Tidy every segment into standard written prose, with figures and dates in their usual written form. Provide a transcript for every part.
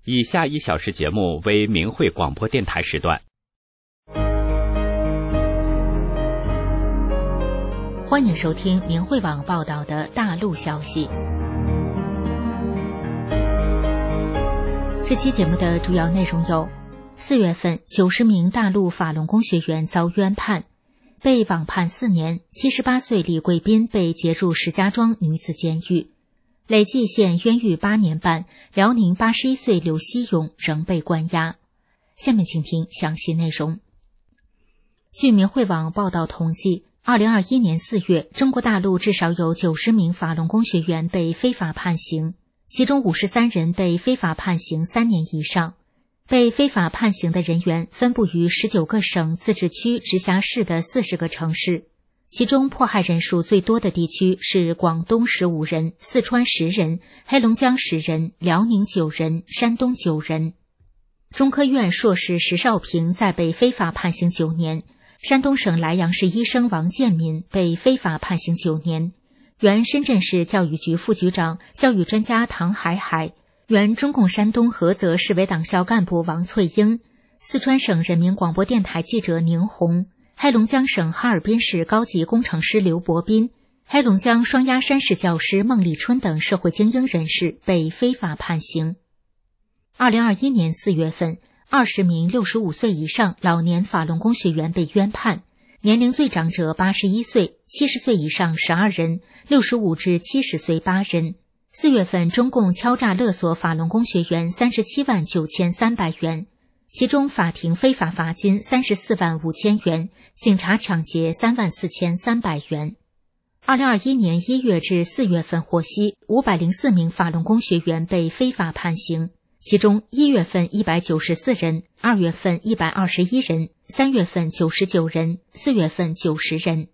以下1小时节目为明慧广播电台时段。 欢迎收听明慧网报道的大陆消息。这期节目的主要内容有：4月份90名大陆法轮功学员遭冤判，被网判4年，78岁李贵斌被劫入石家庄女子监狱，累计现冤狱8年半，辽宁81岁刘希勇仍被关押。下面请听详细内容。据明慧网报道统计，2021年4月，中国大陆至少有90名法轮功学员被非法判刑，其中53人被非法判刑3年以上。被非法判刑的人员分布于19个省、自治区、直辖市的40个城市，其中迫害人数最多的地区是广东15人、四川10人、黑龙江10人、辽宁9人、山东9人。中科院硕士石少平在被非法判刑9年，山东省莱阳市医生王建民被非法判刑9年，原深圳市教育局副局长、教育专家唐海海，原中共山东菏泽市委党校干部王翠英，四川省人民广播电台记者宁红，黑龙江省哈尔滨市高级工程师刘伯斌，黑龙江双鸭山市教师孟立春等社会精英人士被非法判刑。2021年4月份，20名65岁以上老年法轮功学员被冤判，年龄最长者81岁，70岁以上12人，65至70岁8人。4月份中共敲诈勒索法轮功学员37万9300元，其中法庭非法罚金34万5000元，警察抢劫3万4300元。2021年1月至4月份获悉504名法轮功学员被非法判刑，其中1月份194人，2月份121人，3月份99人，4月份90人。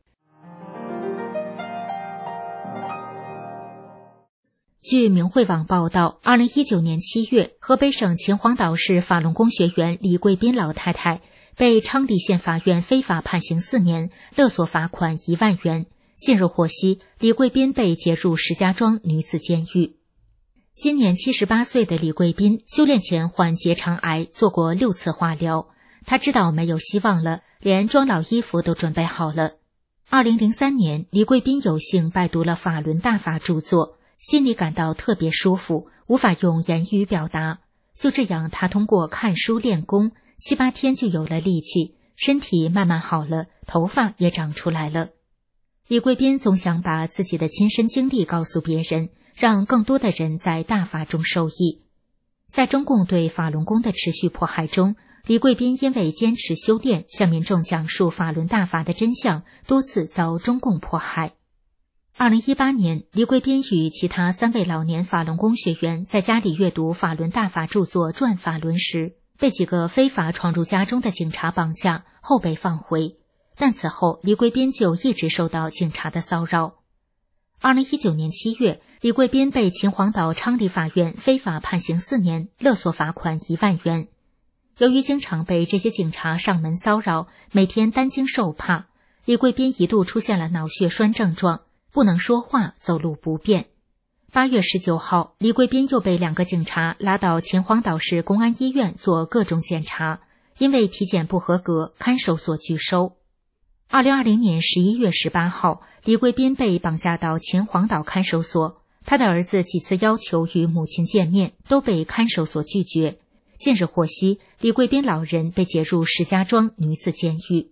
据明慧网报道，2019年7月，河北省秦皇岛市法轮功学员李贵斌老太太被昌黎县法院非法判刑4年，勒索罚款1万元。近日获悉，李贵斌被劫入石家庄女子监狱。今年78岁的李贵斌修炼前患结肠癌，做过6次化疗，他知道没有希望了，连装老衣服都准备好了。2003年，李贵斌有幸拜读了法轮大法著作，心里感到特别舒服，无法用言语表达。就这样，他通过看书练功，7、8天就有了力气，身体慢慢好了，头发也长出来了。李贵斌总想把自己的亲身经历告诉别人，让更多的人在大法中受益。在中共对法轮功的持续迫害中，李贵斌因为坚持修炼，向民众讲述法轮大法的真相，多次遭中共迫害。2018年，李贵斌与其他3位老年法轮功学员在家里阅读法轮大法著作《转法轮》时，被几个非法闯入家中的警察绑架，后被放回。但此后，李贵斌就一直受到警察的骚扰。2019年7月，李贵斌被秦皇岛昌黎法院非法判刑4年，勒索罚款1万元。由于经常被这些警察上门骚扰，每天担惊受怕，李贵斌一度出现了脑血栓症状，不能说话，走路不便。8月19号，李贵斌又被2个警察拉到秦皇岛市公安医院做各种检查，因为体检不合格，看守所拒收。2020年11月18号，李贵斌被绑架到秦皇岛看守所，他的儿子几次要求与母亲见面，都被看守所拒绝。近日获悉，李贵斌老人被劫入石家庄女子监狱。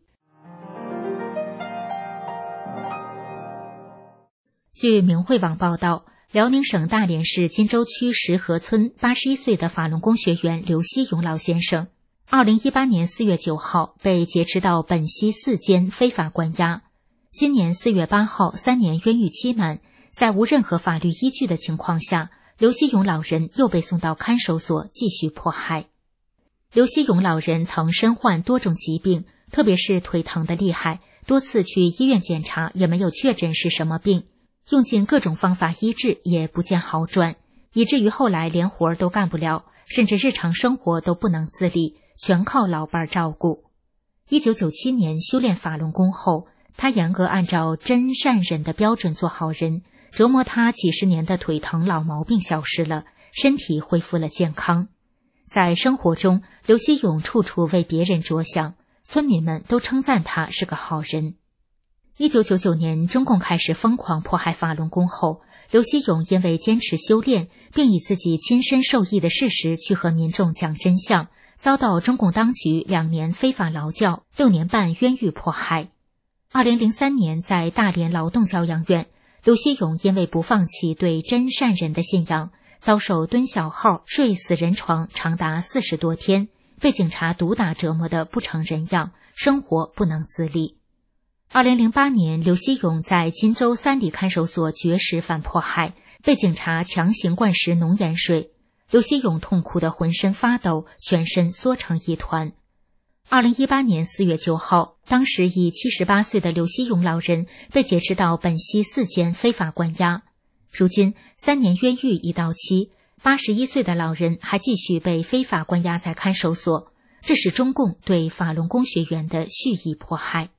据明慧网报道，辽宁省大连市金州区石河村81岁的法轮功学员刘希勇老先生，2018年4月9号被劫持到本溪4监非法关押。今年4月8号，3年冤狱期满，在无任何法律依据的情况下，刘希勇老人又被送到看守所继续迫害。刘希勇老人曾身患多种疾病，特别是腿疼得厉害，多次去医院检查也没有确诊是什么病，用尽各种方法医治也不见好转，以至于后来连活都干不了，甚至日常生活都不能自理，全靠老伴照顾。1997年修炼法轮功后，他严格按照真善忍的标准做好人，折磨他几十年的腿疼老毛病消失了，身体恢复了健康。 在生活中，刘锡勇处处为别人着想，村民们都称赞他是个好人。1999年，中共开始疯狂迫害法轮功后，刘锡勇因为坚持修炼，并以自己亲身受益的事实去和民众讲真相，遭到中共当局2年非法劳教、6年半冤狱迫害。2003年，在大连劳动教养院，刘锡勇因为不放弃对真善人的信仰，遭受蹲小号、睡死人床长达40多天，被警察毒打折磨得不成人样，生活不能自理。2008年，刘锡勇在金州3里看守所绝食反迫害，被警察强行灌食浓盐水。刘锡勇痛苦得浑身发抖，全身缩成一团。2018年4月9号，当时已78岁的刘锡勇老人被解释到本溪4监非法关押。如今3年冤狱已到期，81岁的老人还继续被非法关押在看守所，这是中共对法轮功学员的蓄意迫害。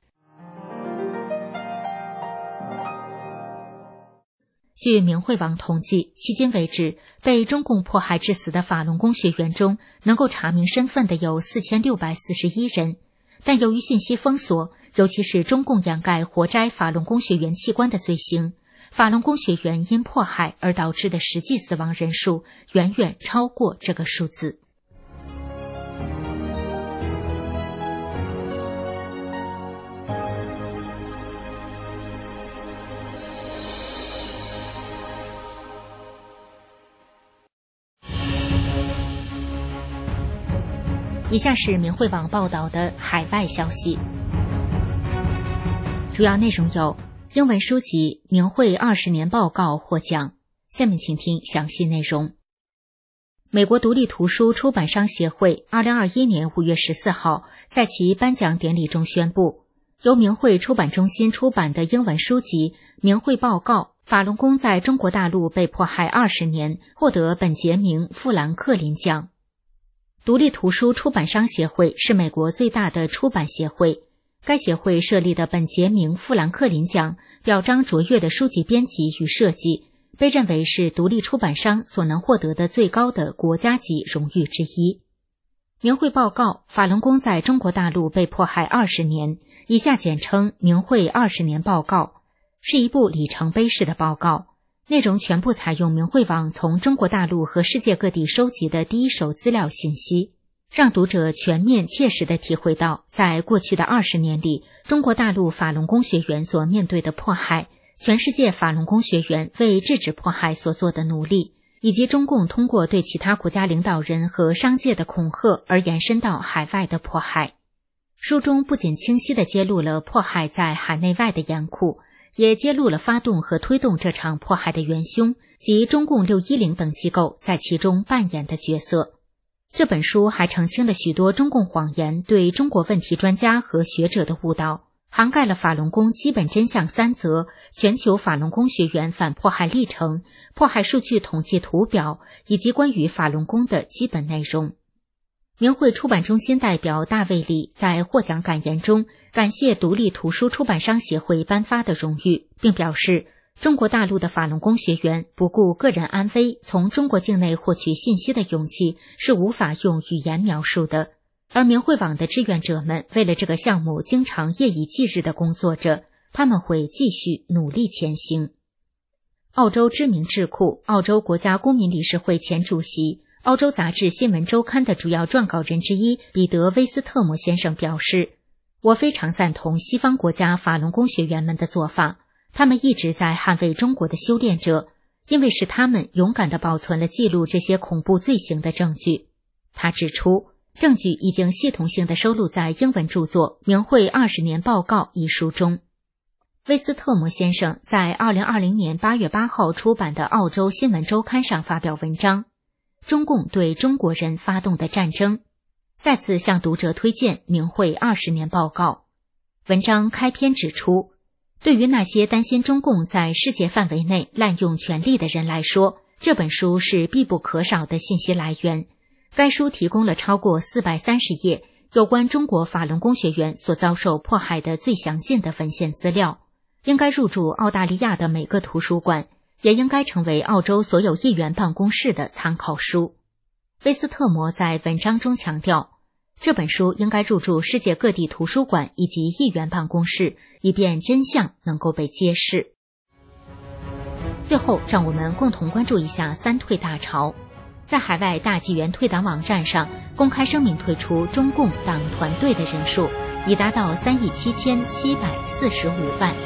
据明慧网统计，迄今为止，被中共迫害致死的法轮功学员中，能够查明身份的有4641人。但由于信息封锁，尤其是中共掩盖活摘法轮功学员器官的罪行，法轮功学员因迫害而导致的实际死亡人数远远超过这个数字。以下是明慧网报道的海外消息，主要内容有：英文书籍《明慧20年报告》获奖。下面请听详细内容。美国独立图书出版商协会2021年5月14号在其颁奖典礼中宣布，由明慧出版中心出版的英文书籍《明慧报告：法轮功在中国大陆被迫害20年》获得本杰明·富兰克林奖。独立图书出版商协会是美国最大的出版协会，该协会设立的本杰明·富兰克林奖表彰卓越的书籍编辑与设计，被认为是独立出版商所能获得的最高的国家级荣誉之一。明慧报告：法轮功在中国大陆被迫害20年，以下简称明慧20年报告，是一部里程碑式的报告，内容全部采用明慧网从中国大陆和世界各地收集的第一手资料信息，让读者全面切实地体会到在过去的20年里，中国大陆法轮功学员所面对的迫害，全世界法轮功学员为制止迫害所做的努力，以及中共通过对其他国家领导人和商界的恐吓而延伸到海外的迫害。书中不仅清晰地揭露了迫害在海内外的严酷，也揭露了发动和推动这场迫害的元凶及中共610等机构在其中扮演的角色。这本书还澄清了许多中共谎言对中国问题专家和学者的误导，涵盖了法轮功基本真相3则、全球法轮功学员反迫害历程、迫害数据统计图表以及关于法轮功的基本内容。明慧出版中心代表大卫李在获奖感言中感谢独立图书出版商协会颁发的荣誉，并表示中国大陆的法轮功学员不顾个人安危从中国境内获取信息的勇气是无法用语言描述的，而明慧网的志愿者们为了这个项目经常夜以继日地工作着，他们会继续努力前行。澳洲知名智库澳洲国家公民理事会前主席、澳洲杂志新闻周刊的主要撰稿人之一彼得·威斯特摩先生表示，我非常赞同西方国家法轮功学员们的做法，他们一直在捍卫中国的修炼者，因为是他们勇敢地保存了记录这些恐怖罪行的证据。他指出，证据已经系统性地收录在英文著作《明慧20年报告》一书中。威斯特摩先生在2020年8月8号出版的澳洲新闻周刊上发表文章，中共对中国人发动的战争，再次向读者推荐《明慧20年报告》。文章开篇指出，对于那些担心中共在世界范围内滥用权力的人来说，这本书是必不可少的信息来源。该书提供了超过430页有关中国法轮功学员所遭受迫害的最详尽的文献资料，应该入驻澳大利亚的每个图书馆，也应该成为澳洲所有议员办公室的参考书。 威斯特摩在文章中强调，这本书应该入驻世界各地图书馆以及议员办公室，以便真相能够被揭示。最后，让我们共同关注一下三退大潮。在海外大纪元退党网站上公开声明退出中共党团队的人数已达到37745万。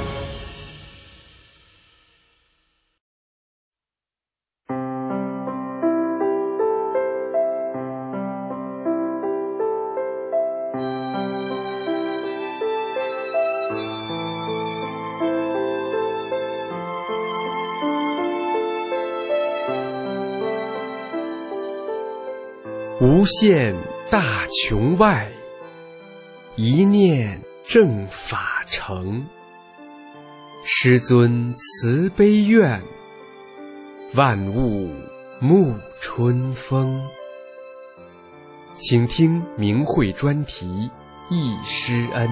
无限大穹外，一念正法成。师尊慈悲愿，万物沐春风。请听明慧专题忆师恩。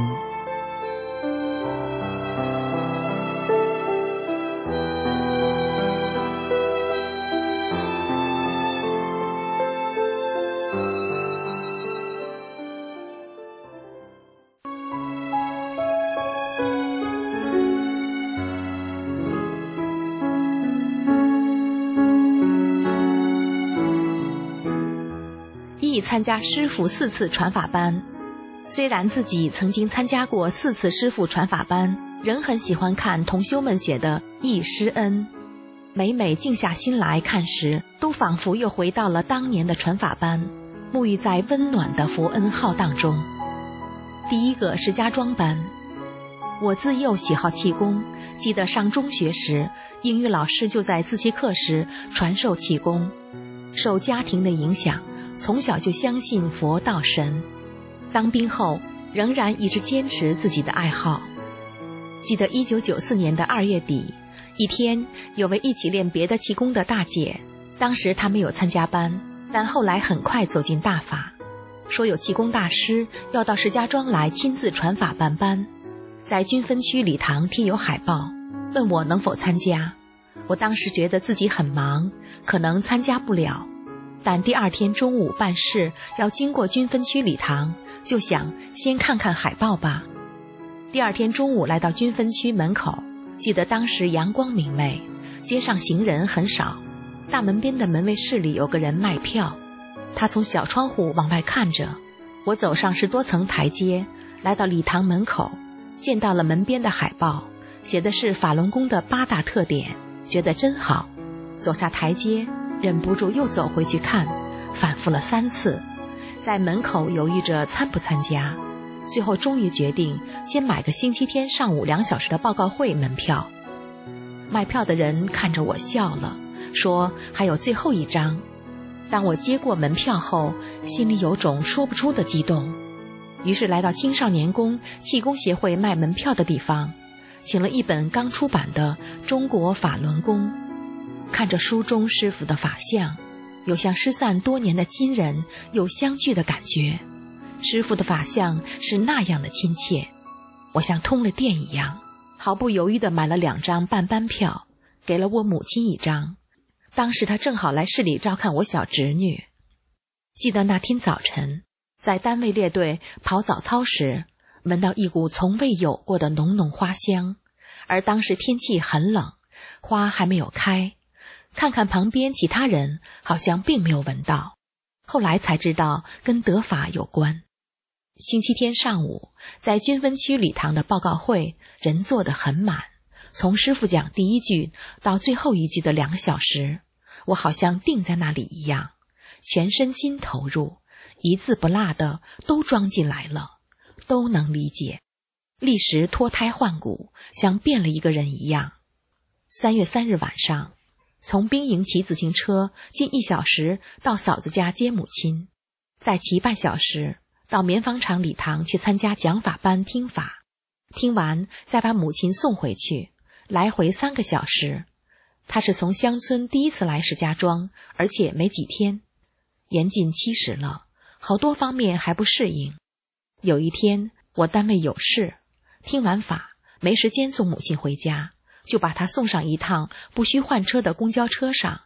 参加师父4次传法班，虽然自己曾经参加过4次师父传法班，仍很喜欢看同修们写的忆师恩。每每静下心来看时，都仿佛又回到了当年的传法班，沐浴在温暖的佛恩浩荡中。第一个是家庄班，我自幼喜好气功，记得上中学时，英语老师就在自习课时传授气功。受家庭的影响，从小就相信佛道神，当兵后仍然一直坚持自己的爱好。记得1994年的2月底，一天有位一起练别的气功的大姐，当时她没有参加班，但后来很快走进大法，说有气功大师要到石家庄来亲自传法办班，在军分区礼堂贴有海报，问我能否参加。我当时觉得自己很忙，可能参加不了，但第2天中午办事要经过军分区礼堂，就想先看看海报吧。第2天中午来到军分区门口，记得当时阳光明媚，街上行人很少，大门边的门卫室里有个人卖票，他从小窗户往外看着。我走上10多层台阶，来到礼堂门口，见到了门边的海报，写的是法轮功的8大特点，觉得真好。走下台阶，忍不住又走回去看，反复了3次，在门口犹豫着参不参加，最后终于决定先买个星期天上午2小时的报告会门票。卖票的人看着我笑了，说还有最后1张。当我接过门票后，心里有种说不出的激动，于是来到青少年宫气功协会卖门票的地方，请了一本刚出版的《中国法轮功》，看着书中师父的法相，有像失散多年的亲人又相聚的感觉。师父的法相是那样的亲切，我像通了电一样，毫不犹豫地买了2张半班票，给了我母亲1张。当时她正好来市里照看我小侄女。记得那天早晨，在单位列队跑早操时，闻到一股从未有过的浓浓花香，而当时天气很冷，花还没有开，看看旁边其他人好像并没有闻到，后来才知道跟得法有关。星期天上午，在军分区礼堂的报告会，人坐得很满，从师父讲第1句到最后1句的2个小时，我好像定在那里一样，全身心投入，一字不落的都装进来了，都能理解，立时脱胎换骨，像变了一个人一样。3月3日晚上，从兵营骑自行车近1小时到嫂子家接母亲，再骑半小时到棉纺厂礼堂去参加讲法班听法，听完再把母亲送回去，来回3个小时。他是从乡村第1次来石家庄，而且没几天，年近70了，好多方面还不适应。有一天我单位有事，听完法没时间送母亲回家，就把她送上一趟不需换车的公交车上，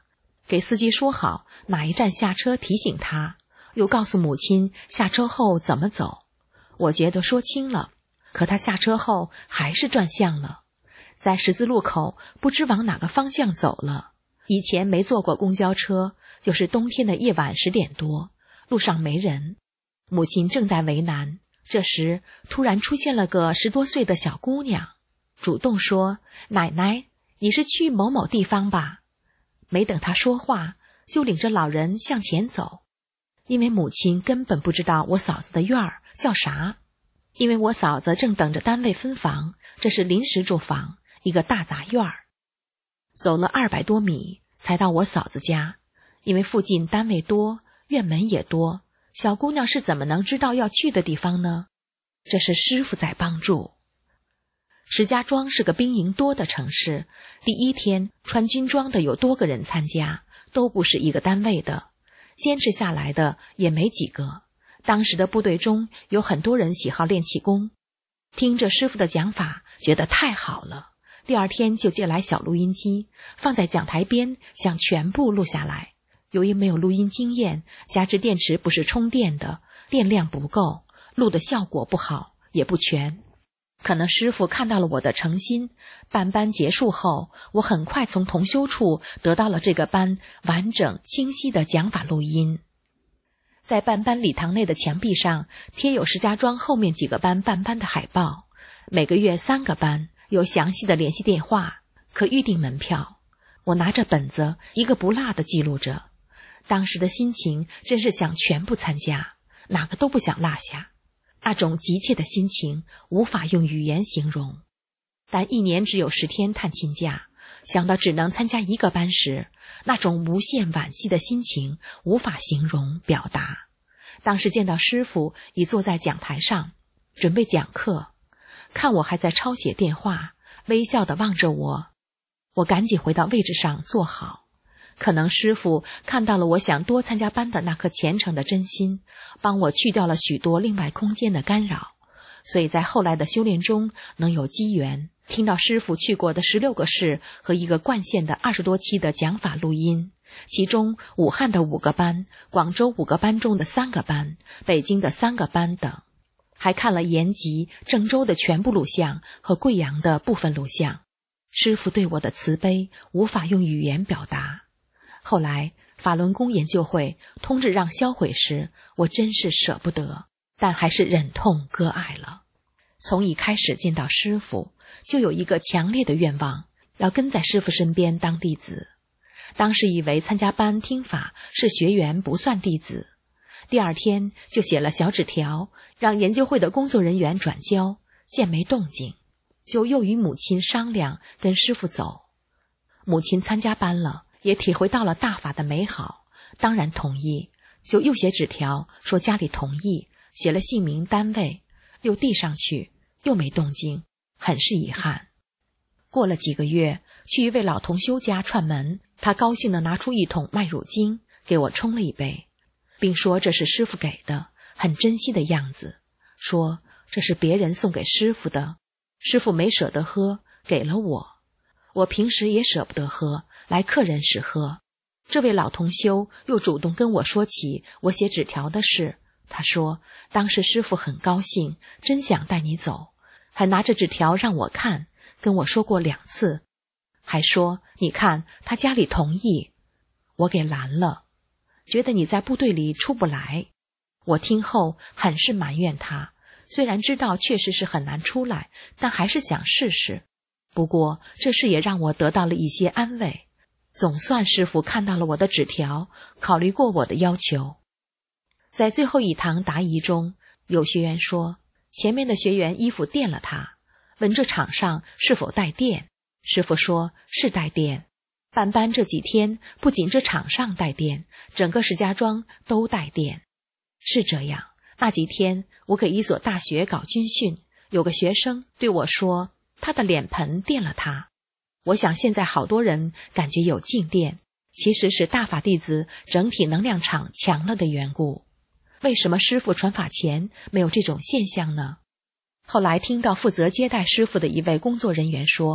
给司机说好哪一站下车提醒他，又告诉母亲下车后怎么走。我觉得说清了，可他下车后还是转向了，在十字路口不知往哪个方向走了。以前没坐过公交车，又是冬天的夜晚10点多，路上没人，母亲正在为难。这时突然出现了个10多岁的小姑娘，主动说：“奶奶，你是去某某地方吧？”没等她说话，就领着老人向前走。因为母亲根本不知道我嫂子的院儿叫啥，因为我嫂子正等着单位分房，这是临时住房，一个大杂院儿。走了200多米才到我嫂子家，因为附近单位多，院门也多，小姑娘是怎么能知道要去的地方呢？这是师傅在帮助。石家庄是个兵营多的城市，第一天穿军装的有多个人参加，都不是一个单位的，坚持下来的也没几个。当时的部队中有很多人喜好练气功，听着师傅的讲法觉得太好了，第二天就借来小录音机，放在讲台边，想全部录下来。由于没有录音经验，加之电池不是充电的，电量不够，录的效果不好，也不全。可能师傅看到了我的诚心，办班结束后，我很快从同修处得到了这个班完整清晰的讲法录音。在办班礼堂内的墙壁上贴有石家庄后面几个班办班的海报，每个月3个班，有详细的联系电话，可预订门票。我拿着本子一个不落地记录着，当时的心情真是想全部参加，哪个都不想落下。那种急切的心情无法用语言形容，但1年只有10天探亲假，想到只能参加1个班时，那种无限惋惜的心情无法形容表达。当时见到师傅已坐在讲台上准备讲课，看我还在抄写电话，微笑地望着我，我赶紧回到位置上坐好。可能师傅看到了我想多参加班的那颗虔诚的真心，帮我去掉了许多另外空间的干扰，所以在后来的修炼中能有机缘听到师傅去过的16个市和一个冠县的20多期的讲法录音，其中武汉的5个班，广州5个班中的3个班，北京的3个班等，还看了延吉、郑州的全部录像和贵阳的部分录像。师傅对我的慈悲无法用语言表达。后来法轮功研究会通知让销毁时，我真是舍不得，但还是忍痛割爱了。从一开始见到师傅，就有一个强烈的愿望，要跟在师傅身边当弟子。当时以为参加班听法是学员不算弟子，第二天就写了小纸条，让研究会的工作人员转交，见没动静，就又与母亲商量跟师傅走。母亲参加班了，也体会到了大法的美好，当然同意，就又写纸条说家里同意，写了姓名单位，又递上去，又没动静，很是遗憾。过了几个月，去一位老同修家串门，他高兴地拿出1桶麦乳精给我冲了一杯，并说这是师父给的，很珍惜的样子，说这是别人送给师父的，师父没舍得喝，给了我，我平时也舍不得喝，来客人时喝。这位老同修又主动跟我说起我写纸条的事，他说当时师父很高兴，真想带你走，还拿着纸条让我看，跟我说过2次，还说你看他家里同意，我给拦了，觉得你在部队里出不来。我听后很是埋怨他，虽然知道确实是很难出来，但还是想试试。不过这事也让我得到了一些安慰，总算师父看到了我的纸条，考虑过我的要求。在最后一堂答疑中，有学员说前面的学员衣服电了他，问这场上是否带电，师父说是带电。办班这几天不仅这场上带电，整个石家庄都带电。是这样，那几天我给一所大学搞军训，有个学生对我说他的脸盆电了他。我想现在好多人感觉有静电，其实是大法弟子整体能量场强了的缘故。为什么师父传法前没有这种现象呢？后来听到负责接待师父的一位工作人员说，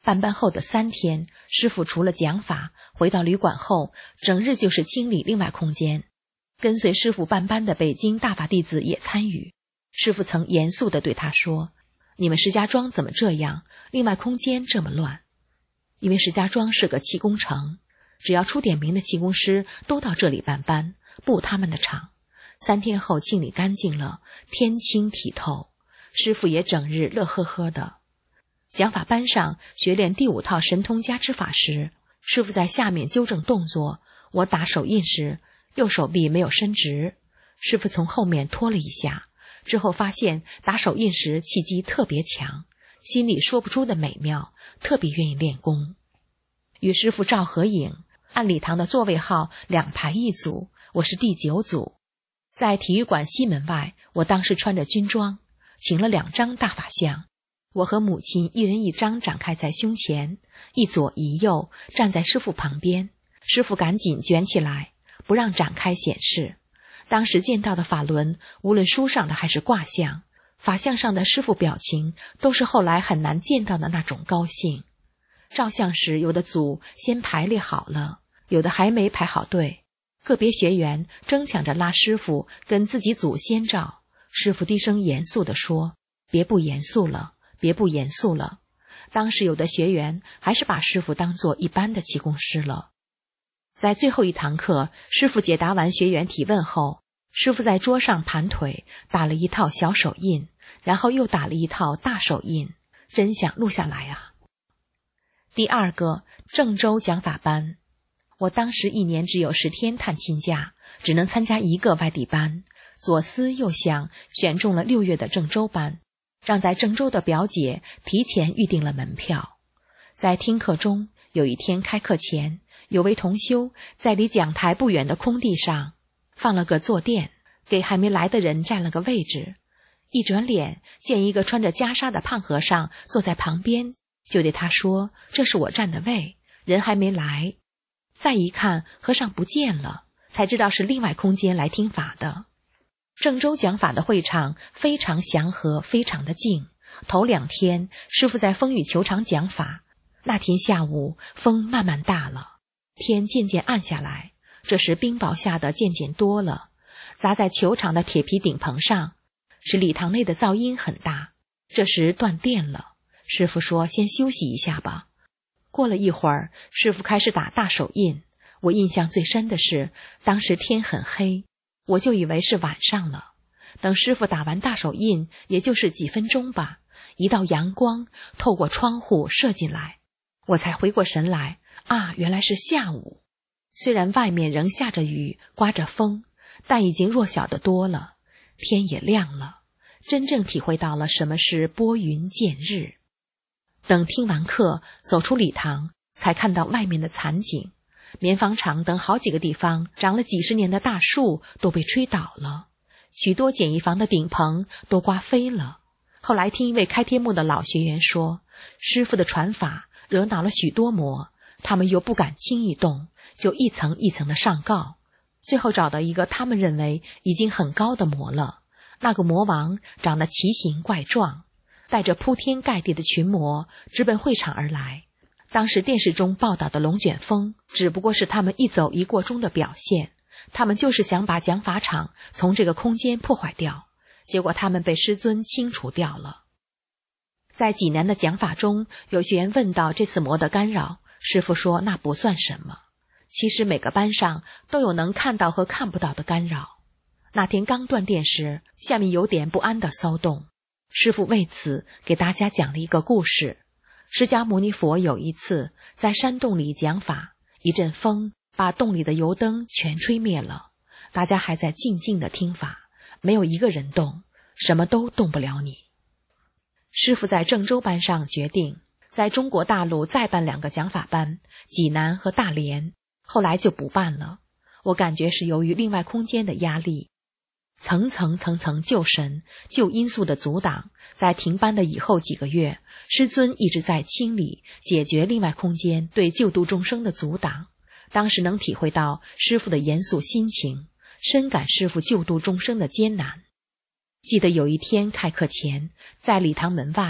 办班后的3天，师傅除了讲法，回到旅馆后，整日就是清理另外空间。跟随师傅办班的北京大法弟子也参与。师傅曾严肃地对他说：“你们石家庄怎么这样？另外空间这么乱。”因为石家庄是个气功城，只要出点名的气功师都到这里办班，布他们的场。3天后清理干净了，天清体透，师傅也整日乐呵呵的。讲法班上学练第5套神通加持法时，师傅在下面纠正动作，我打手印时右手臂没有伸直，师傅从后面拖了一下，之后发现打手印时气机特别强，心里说不出的美妙，特别愿意练功。与师傅照合影，按礼堂的座位号2排一组，我是第9组。在体育馆西门外，我当时穿着军装，请了2张大法像，我和母亲一人1张展开在胸前，一左一右站在师傅旁边，师傅赶紧卷起来，不让展开显示。当时见到的法轮，无论书上的还是卦象，法像上的师傅表情都是后来很难见到的那种高兴。照相时，有的组先排列好了，有的还没排好队，个别学员争抢着拉师傅跟自己组先照。师傅低声严肃地说：“别不严肃了，别不严肃了。”当时有的学员还是把师傅当作一般的气功师了。在最后一堂课，师傅解答完学员提问后，师傅在桌上盘腿打了一套小手印，然后又打了一套大手印，真想录下来啊。第2个郑州讲法班，我当时1年只有10天探亲假，只能参加1个外地班，左思右想选中了6月的郑州班，让在郑州的表姐提前预定了门票。在听课中，有一天开课前，有位同修在离讲台不远的空地上放了个坐垫，给还没来的人占了个位置。一转脸，见一个穿着袈裟的胖和尚坐在旁边，就对他说：“这是我占的位，人还没来。”再一看，和尚不见了，才知道是另外空间来听法的。郑州讲法的会场非常祥和，非常的静。头2天，师父在风雨球场讲法。那天下午，风慢慢大了，天渐渐暗下来。这时冰雹下的渐渐多了，砸在球场的铁皮顶棚上，使礼堂内的噪音很大。这时断电了，师父说：“先休息一下吧。”过了一会儿，师父开始打大手印。我印象最深的是，当时天很黑，我就以为是晚上了。等师父打完大手印，也就是几分钟吧，一道阳光透过窗户射进来，我才回过神来，原来是下午。虽然外面仍下着雨，刮着风，但已经弱小得多了，天也亮了，真正体会到了什么是拨云见日。等听完课，走出礼堂，才看到外面的惨景。棉纺厂等好几个地方长了几十年的大树都被吹倒了，许多简易房的顶棚都刮飞了。后来听一位开天目的老学员说，师父的传法惹恼了许多魔，他们又不敢轻易动，就一层一层的上告，最后找到一个他们认为已经很高的魔了。那个魔王长得奇形怪状，带着铺天盖地的群魔直奔会场而来。当时电视中报道的龙卷风只不过是他们一走一过中的表现，他们就是想把讲法场从这个空间破坏掉，结果他们被师尊清除掉了。在济南的讲法中，有学员问到这次魔的干扰，师父说那不算什么，其实每个班上都有能看到和看不到的干扰。那天刚断电时，下面有点不安的骚动，师父为此给大家讲了一个故事。释迦牟尼佛有一次在山洞里讲法，一阵风把洞里的油灯全吹灭了，大家还在静静的听法，没有一个人动，什么都动不了你。师父在郑州班上决定在中国大陆再办2个讲法班，济南和大连，后来就不办了。我感觉是由于另外空间的压力，层层旧神旧因素的阻挡，在停班的以后几个月，师尊一直在清理解决另外空间对救度众生的阻挡。当时能体会到师父的严肃心情，深感师父救度众生的艰难。记得有一天开课前，在礼堂门外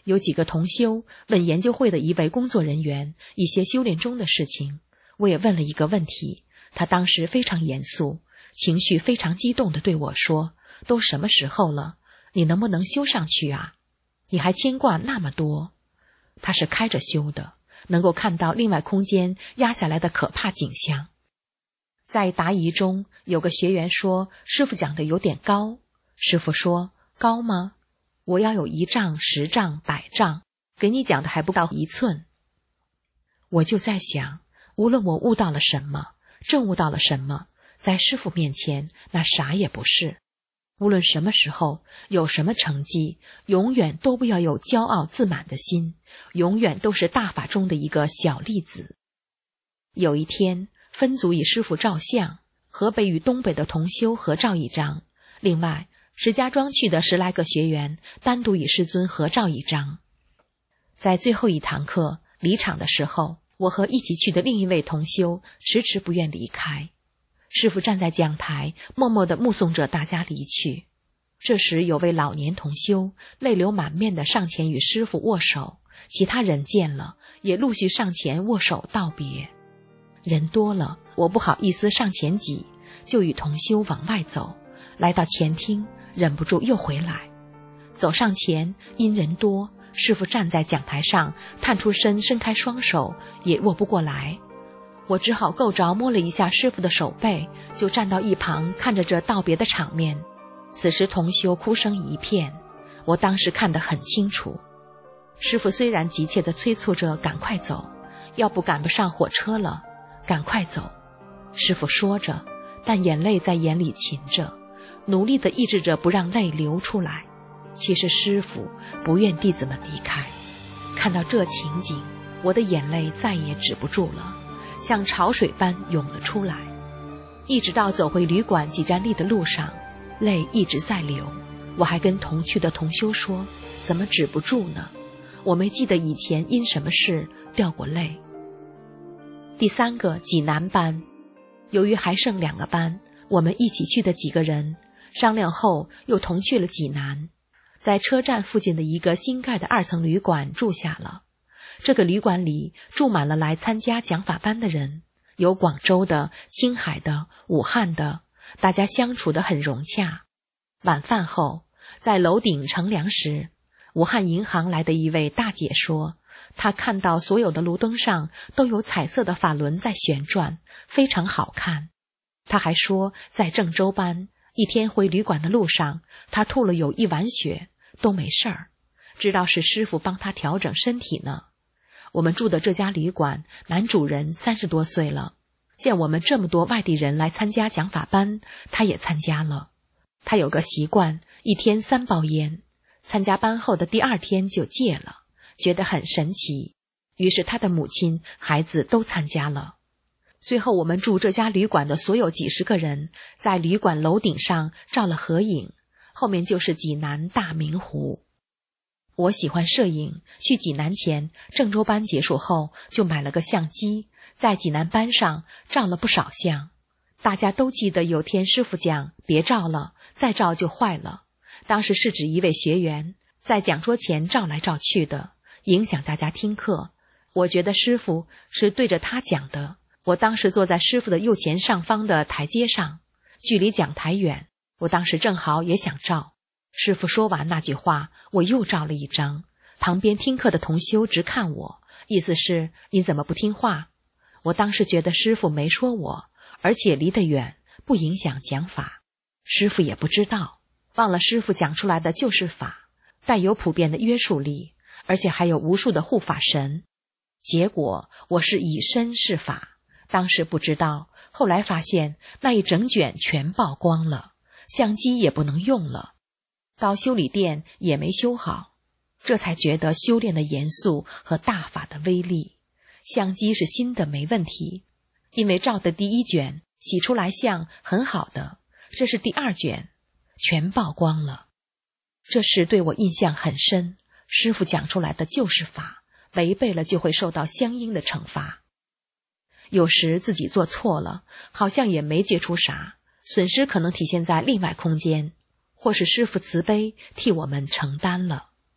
有几个同修问研究会的一位工作人员一些修炼中的事情，我也问了一个问题，他当时非常严肃，情绪非常激动地对我说，都什么时候了，你能不能修上去啊？你还牵挂那么多。他是开着修的，能够看到另外空间压下来的可怕景象。在答疑中，有个学员说，师父讲的有点高。师父说，高吗？我要有1丈、10丈、100丈，给你讲的还不到1寸。我就在想，无论我悟到了什么，证悟到了什么，在师父面前那啥也不是。无论什么时候有什么成绩，永远都不要有骄傲自满的心，永远都是大法中的一个小粒子。有一天，分组与师父照相，河北与东北的同修合照一张，另外石家庄去的10来个学员单独与师尊合照一张。在最后一堂课离场的时候，我和一起去的另一位同修迟迟不愿离开。师父站在讲台，默默地目送着大家离去。这时有位老年同修泪流满面地上前与师父握手，其他人见了也陆续上前握手道别。人多了，我不好意思上前挤，就与同修往外走，来到前厅，忍不住又回来。走上前，因人多，师父站在讲台上，探出身伸开双手，也握不过来。我只好够着摸了一下师父的手背，就站到一旁看着这道别的场面。此时同修哭声一片，我当时看得很清楚。师父虽然急切地催促着赶快走，要不赶不上火车了，赶快走。师父说着，但眼泪在眼里噙着，努力地抑制着不让泪流出来。其实师父不愿弟子们离开。看到这情景，我的眼泪再也止不住了，像潮水般涌了出来。一直到走回旅馆几站地的路上，泪一直在流。我还跟同去的同修说，怎么止不住呢？我没记得以前因什么事掉过泪。第3个济南班，由于还剩2个班，我们一起去的几个人商量后又同去了济南，在车站附近的一个新盖的2层旅馆住下了。这个旅馆里住满了来参加讲法班的人，有广州的、青海的、武汉的，大家相处得很融洽。晚饭后，在楼顶乘凉时，武汉银行来的一位大姐说，她看到所有的路灯上都有彩色的法轮在旋转，非常好看。她还说，在郑州班一天回旅馆的路上，她吐了有1碗血，都没事儿，知道是师父帮她调整身体呢。我们住的这家旅馆，男主人30多岁了，见我们这么多外地人来参加讲法班，他也参加了。他有个习惯，一天3包烟，参加班后的第2天就戒了，觉得很神奇。于是他的母亲、孩子都参加了。最后我们住这家旅馆的所有几十个人，在旅馆楼顶上照了合影，后面就是济南大明湖。我喜欢摄影，去济南前，郑州班结束后就买了个相机，在济南班上照了不少相。大家都记得有天师父讲别照了，再照就坏了。当时是指一位学员在讲桌前照来照去的，影响大家听课。我觉得师父是对着他讲的。我当时坐在师父的右前上方的台阶上，距离讲台远，我当时正好也想照。师父说完那句话，我又照了一张。旁边听课的同修直看我，意思是你怎么不听话？我当时觉得师父没说我，而且离得远，不影响讲法。师父也不知道，忘了师父讲出来的就是法，带有普遍的约束力，而且还有无数的护法神。结果我是以身试法，当时不知道，后来发现那一整卷全曝光了，相机也不能用了，到修理店也没修好，这才觉得修炼的严肃和大法的威力。相机是新的没问题，因为照的第1卷洗出来相很好的，这是第2卷全曝光了。这事对我印象很深，师父讲出来的就是法，违背了就会受到相应的惩罚。有时自己做错了，好像也没觉出啥，损失可能体现在另外空间，或是师父慈悲替我们承担了。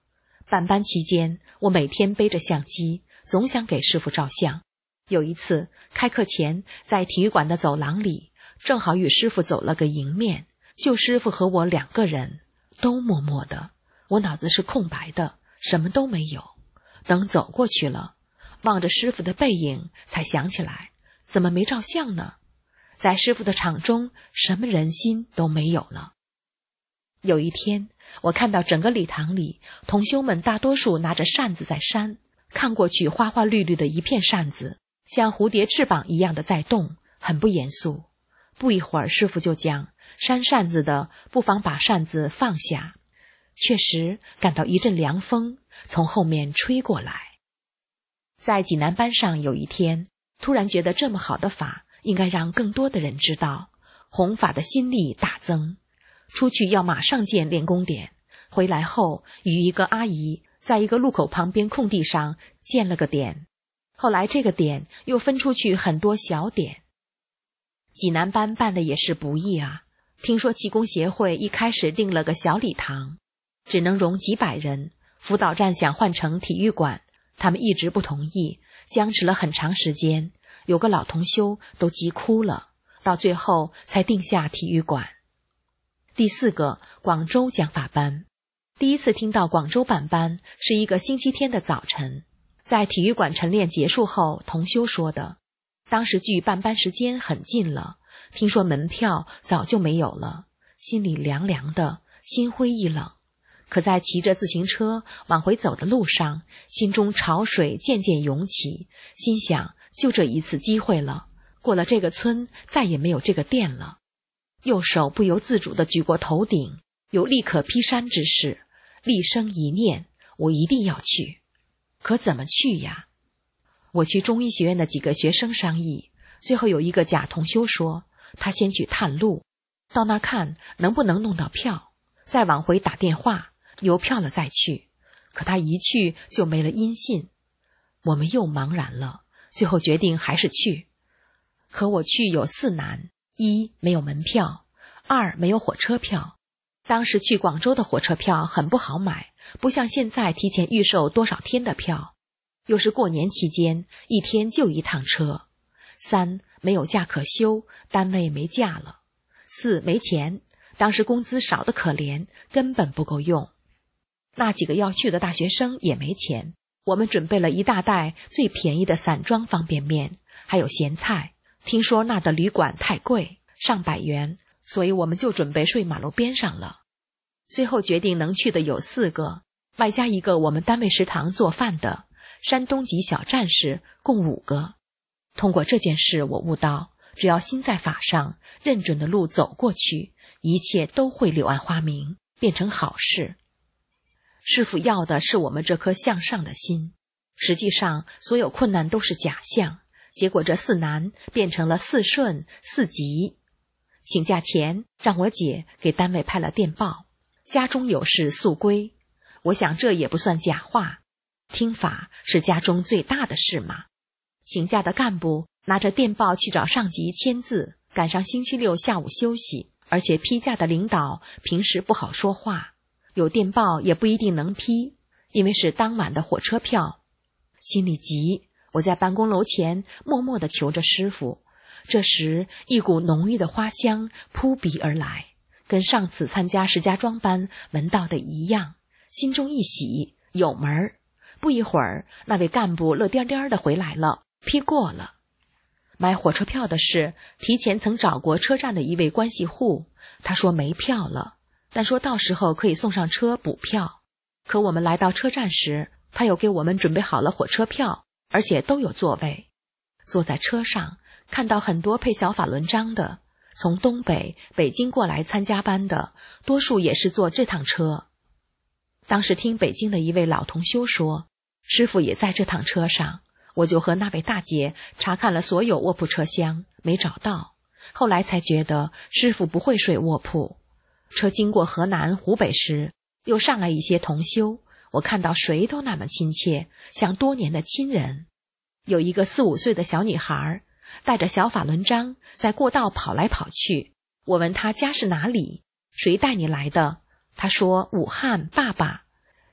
办班期间，我每天背着相机，总想给师傅照相。有一次开课前，在体育馆的走廊里，正好与师傅走了个迎面，就师傅和我2个人，都默默的，我脑子是空白的，什么都没有。等走过去了，望着师傅的背影，才想起来，怎么没照相呢？在师傅的场中，什么人心都没有了。有一天，我看到整个礼堂里，同修们大多数拿着扇子在扇，看过去花花绿绿的一片扇子，像蝴蝶翅膀一样的在动，很不严肃。不一会儿，师傅就讲，扇扇子的不妨把扇子放下。确实感到一阵凉风从后面吹过来。在济南班上有一天，突然觉得这么好的法应该让更多的人知道，弘法的心力大增。出去要马上建练功点，回来后与一个阿姨在一个路口旁边空地上建了个点，后来这个点又分出去很多小点。济南班办的也是不易啊，听说济公协会一开始定了个小礼堂，只能容几百人，辅导站想换成体育馆，他们一直不同意，僵持了很长时间，有个老同修都急哭了，到最后才定下体育馆。第4个，广州讲法班。第一次听到广州办班是一个星期天的早晨，在体育馆晨练结束后，同修说的。当时距办班时间很近了，听说门票早就没有了，心里凉凉的，心灰意冷。可在骑着自行车往回走的路上，心中潮水渐渐涌起，心想就这一次机会了，过了这个村再也没有这个店了。右手不由自主地举过头顶，有立刻劈山之势，厉生一念，我一定要去。可怎么去呀？我去中医学院的几个学生商议，最后有一个假同修说，他先去探路，到那看能不能弄到票，再往回打电话，有票了再去。可他一去就没了音信，我们又茫然了，最后决定还是去。可我去有4难：1没有门票，2没有火车票。当时去广州的火车票很不好买，不像现在提前预售多少天的票，又是过年期间，一天就1趟车。3没有假可休，单位没假了。4没钱，当时工资少得可怜，根本不够用。那几个要去的大学生也没钱，我们准备了一大袋最便宜的散装方便面，还有咸菜。听说那的旅馆太贵，上百元，所以我们就准备睡马路边上了。最后决定能去的有4个，外加一个我们单位食堂做饭的，山东籍小战士，共5个。通过这件事，我悟到，只要心在法上，认准的路走过去，一切都会柳暗花明，变成好事。师父要的是我们这颗向上的心，实际上所有困难都是假象，结果这4难变成了4顺4吉。请假前，让我姐给单位派了电报，家中有事速归。我想这也不算假话，听法是家中最大的事嘛。请假的干部拿着电报去找上级签字，赶上星期六下午休息，而且批假的领导平时不好说话，有电报也不一定能批，因为是当晚的火车票。心里急，我在办公楼前默默地求着师父。这时一股浓郁的花香扑鼻而来，跟上次参加石家庄班闻到的一样，心中一喜，有门儿。不一会儿，那位干部乐颠颠的回来了，批过了。买火车票的事，提前曾找过车站的一位关系户，他说没票了，但说到时候可以送上车补票。可我们来到车站时，他又给我们准备好了火车票，而且都有座位。坐在车上，看到很多配小法轮章的，从东北、北京过来参加班的，多数也是坐这趟车。当时听北京的一位老同修说，师父也在这趟车上，我就和那位大姐查看了所有卧铺车厢，没找到。后来才觉得师父不会睡卧铺。车经过河南、湖北时，又上来一些同修，我看到谁都那么亲切，像多年的亲人。有一个4、5岁的小女孩，带着小法轮章在过道跑来跑去。我问她家是哪里，谁带你来的？她说武汉爸爸。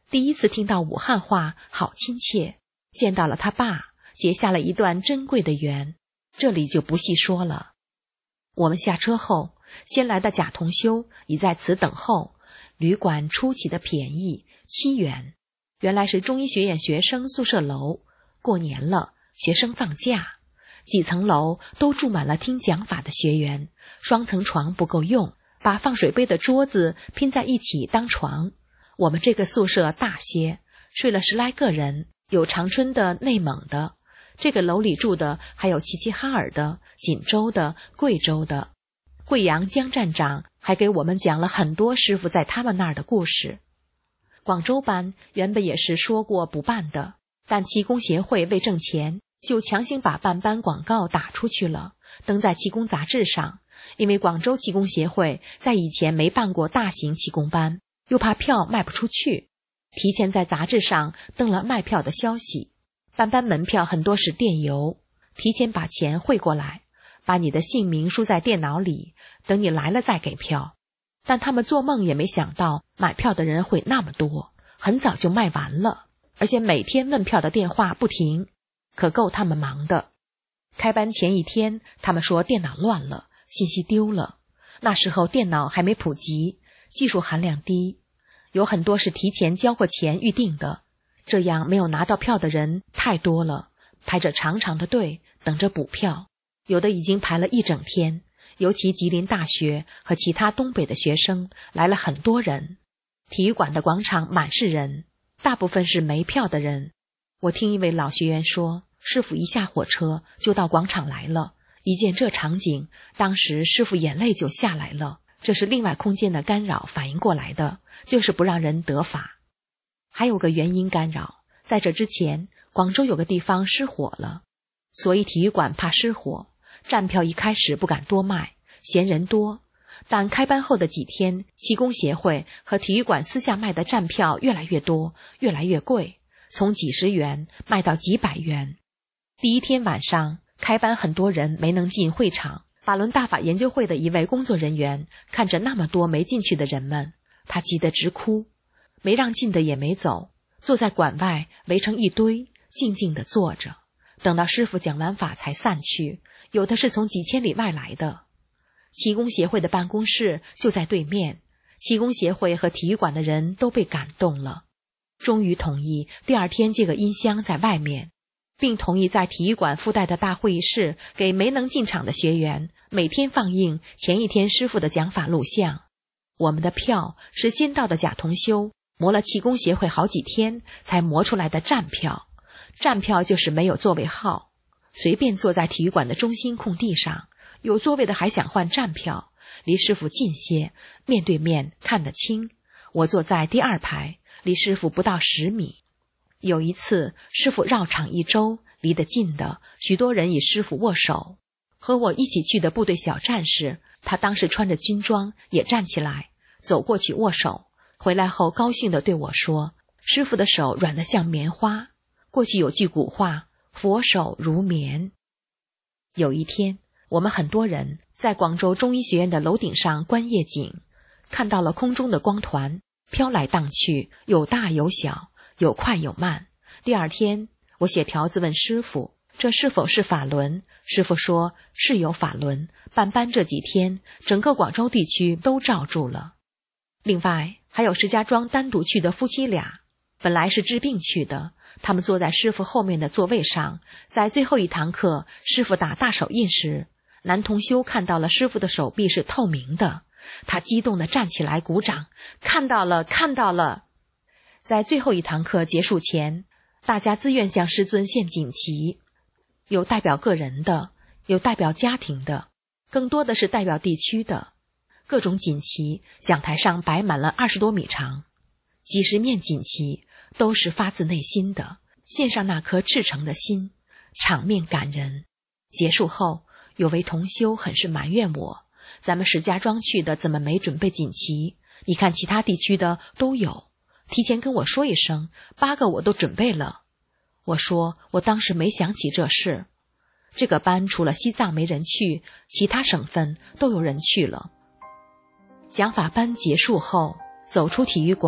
第一次听到武汉话，好亲切，见到了他爸，结下了一段珍贵的缘，这里就不细说了。我们下车后，先来的贾同修已在此等候，旅馆出奇的便宜，7元，原来是中医学院学生宿舍楼，过年了，学生放假，几层楼都住满了听讲法的学员，双层床不够用，把放水杯的桌子拼在一起当床。我们这个宿舍大些，睡了10来个人，有长春的、内蒙的，这个楼里住的还有齐齐哈尔的、锦州的、贵州的。贵阳江站长还给我们讲了很多师傅在他们那儿的故事。广州班原本也是说过不办的，但气功协会为挣钱，就强行把办班广告打出去了，登在气功杂志上。因为广州气功协会在以前没办过大型气功班，又怕票卖不出去，提前在杂志上登了卖票的消息。办班门票很多是电邮，提前把钱汇过来，把你的姓名输在电脑里，等你来了再给票。但他们做梦也没想到买票的人会那么多，很早就卖完了，而且每天问票的电话不停，可够他们忙的。开班前一天，他们说电脑乱了，信息丢了。那时候电脑还没普及，技术含量低，有很多是提前交过钱预定的，这样没有拿到票的人太多了，排着长长的队等着补票，有的已经排了一整天。尤其吉林大学和其他东北的学生来了很多人，体育馆的广场满是人，大部分是没票的人。我听一位老学员说，师傅一下火车就到广场来了，一见这场景，当时师傅眼泪就下来了，这是另外空间的干扰反应过来的，就是不让人得法。还有个原因干扰，在这之前，广州有个地方失火了，所以体育馆怕失火，站票一开始不敢多卖，嫌人多。但开班后的几天，气功协会和体育馆私下卖的站票越来越多，越来越贵，从几十元卖到几百元。第一天晚上，开班很多人没能进会场。法轮大法研究会的一位工作人员看着那么多没进去的人们，他急得直哭，没让进的也没走，坐在馆外围成一堆，静静地坐着，等到师傅讲完法才散去，有的是从几千里外来的。气功协会的办公室就在对面，气功协会和体育馆的人都被感动了，终于同意第二天这个音箱在外面，并同意在体育馆附带的大会议室给没能进场的学员每天放映前一天师傅的讲法录像。我们的票是先到的贾同修磨了气功协会好几天才磨出来的站票，站票就是没有座位号，随便坐在体育馆的中心空地上，有座位的还想换站票，离师傅近些，面对面看得清。我坐在第2排，离师傅不到10米。有一次师傅绕场一周，离得近的许多人与师傅握手，和我一起去的部队小战士，他当时穿着军装也站起来走过去握手，回来后高兴地对我说，师傅的手软得像棉花，过去有句古话，佛手如棉。有一天我们很多人在广州中医学院的楼顶上观夜景，看到了空中的光团飘来荡去，有大有小，有快有慢。第二天我写条子问师傅，这是否是法轮？师傅说是有法轮，办班这几天整个广州地区都罩住了。另外还有石家庄单独去的夫妻俩，本来是治病去的，他们坐在师傅后面的座位上，在最后一堂课师傅打大手印时，男同修看到了师傅的手臂是透明的，他激动地站起来鼓掌，看到了看到了。在最后一堂课结束前，大家自愿向师尊献锦旗，有代表个人的，有代表家庭的，更多的是代表地区的。各种锦旗讲台上摆满了20多米长，几十面锦旗都是发自内心的，献上那颗赤诚的心，场面感人。结束后有位同修很是埋怨我，咱们石家庄去的怎么没准备锦旗？你看其他地区的都有，提前跟我说一声，8个我都准备了。我说我当时没想起这事。这个班除了西藏没人去，其他省份都有人去了。讲法班结束后，走出体育馆，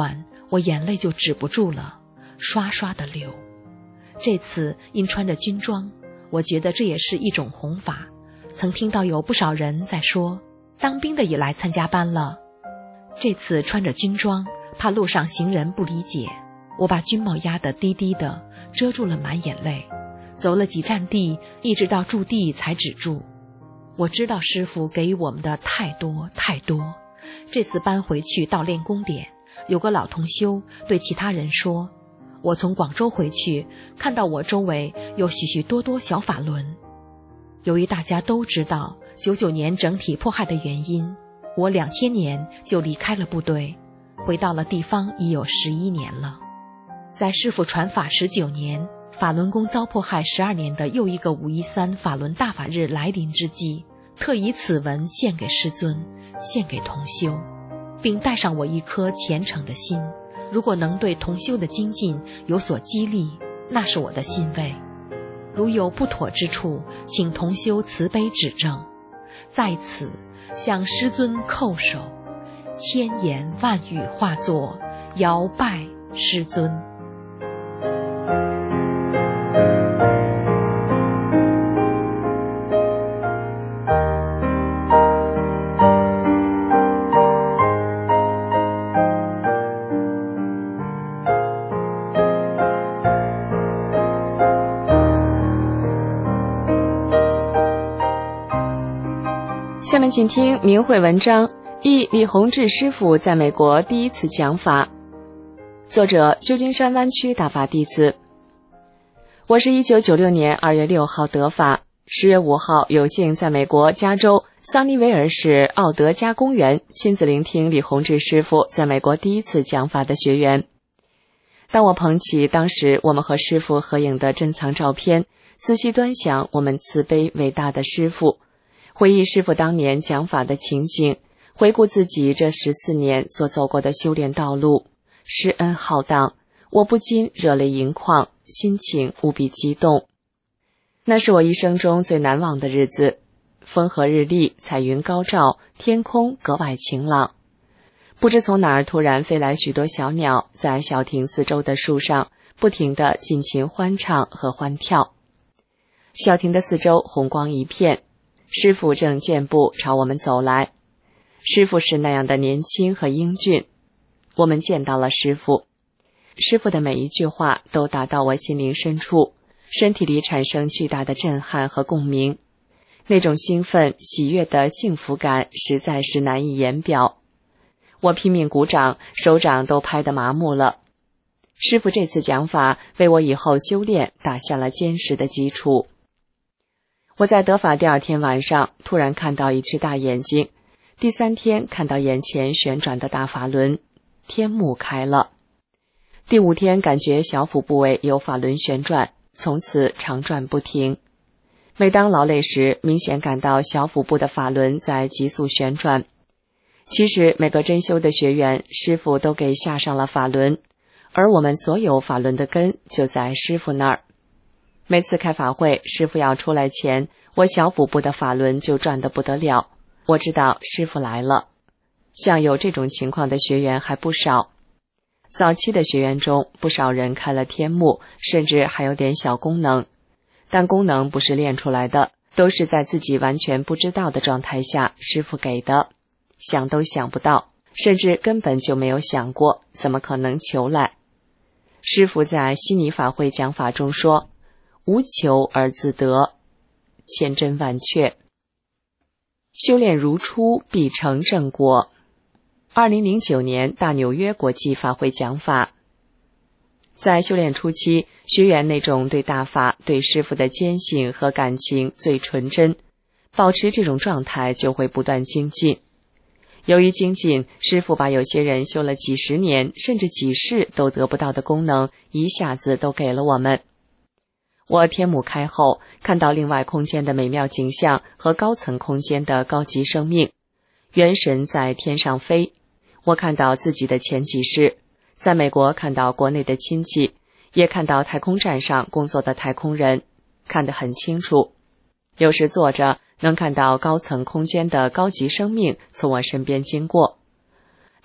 我眼泪就止不住了，刷刷的流。这次因穿着军装，我觉得这也是一种弘法。曾听到有不少人在说，当兵的也来参加班了。这次穿着军装，怕路上行人不理解，我把军帽压得低低的，遮住了满眼泪。走了几站地，一直到驻地才止住。我知道师父给予我们的太多太多。这次搬回去到练功点，有个老同修对其他人说，我从广州回去，看到我周围有许许多多小法轮。由于大家都知道99年整体迫害的原因，我2000年就离开了部队，回到了地方已有11年了。在师父传法19年，法轮功遭迫害12年的又一个513法轮大法日来临之际，特以此文献给师尊，献给同修，并带上我一颗虔诚的心。如果能对同修的精进有所激励，那是我的欣慰。如有不妥之处，请同修慈悲指正。在此向师尊叩首，千言万语化作摇拜师尊。 下面请听明慧文章，忆李洪志师父在美国第一次讲法。作者旧金山湾区大法弟子。我是1996年2月6号得法，10月5号有幸在美国加州桑尼维尔市奥德加公园亲自聆听李洪志师父在美国第一次讲法的学员。当我捧起当时我们和师父合影的珍藏照片，仔细端详我们慈悲伟大的师父，回忆师父当年讲法的情景，回顾自己这14年所走过的修炼道路，施恩浩荡，我不禁热泪盈眶，心情无比激动。那是我一生中最难忘的日子，风和日丽，彩云高照，天空格外晴朗。不知从哪儿突然飞来许多小鸟，在小亭四周的树上不停地尽情欢唱和欢跳。小亭的四周红光一片，师父正健步朝我们走来。师父是那样的年轻和英俊。我们见到了师父，师父的每一句话都打到我心灵深处，身体里产生巨大的震撼和共鸣。那种兴奋、喜悦的幸福感实在是难以言表。我拼命鼓掌，手掌都拍得麻木了。师父这次讲法为我以后修炼打下了坚实的基础。我在得法第2天晚上突然看到一只大眼睛，第3天看到眼前旋转的大法轮，天目开了。第5天感觉小腹部位有法轮旋转，从此长转不停。每当劳累时，明显感到小腹部的法轮在急速旋转。其实每个真修的学员，师父都给下上了法轮，而我们所有法轮的根就在师父那儿。每次开法会，师父要出来前，我小腹部的法轮就转得不得了。我知道师父来了。像有这种情况的学员还不少。早期的学员中，不少人开了天目，甚至还有点小功能。但功能不是练出来的，都是在自己完全不知道的状态下，师父给的。想都想不到，甚至根本就没有想过，怎么可能求来？师父在悉尼法会讲法中说，无求而自得，千真万确。修炼如初，必成正果。2009年大纽约国际法会讲法。在修炼初期，学员那种对大法、对师父的坚信和感情最纯真，保持这种状态就会不断精进。由于精进，师父把有些人修了几十年甚至几世都得不到的功能一下子都给了我们。我天目开后，看到另外空间的美妙景象和高层空间的高级生命，元神在天上飞。我看到自己的前几世，在美国看到国内的亲戚，也看到太空站上工作的太空人，看得很清楚。有时坐着能看到高层空间的高级生命从我身边经过。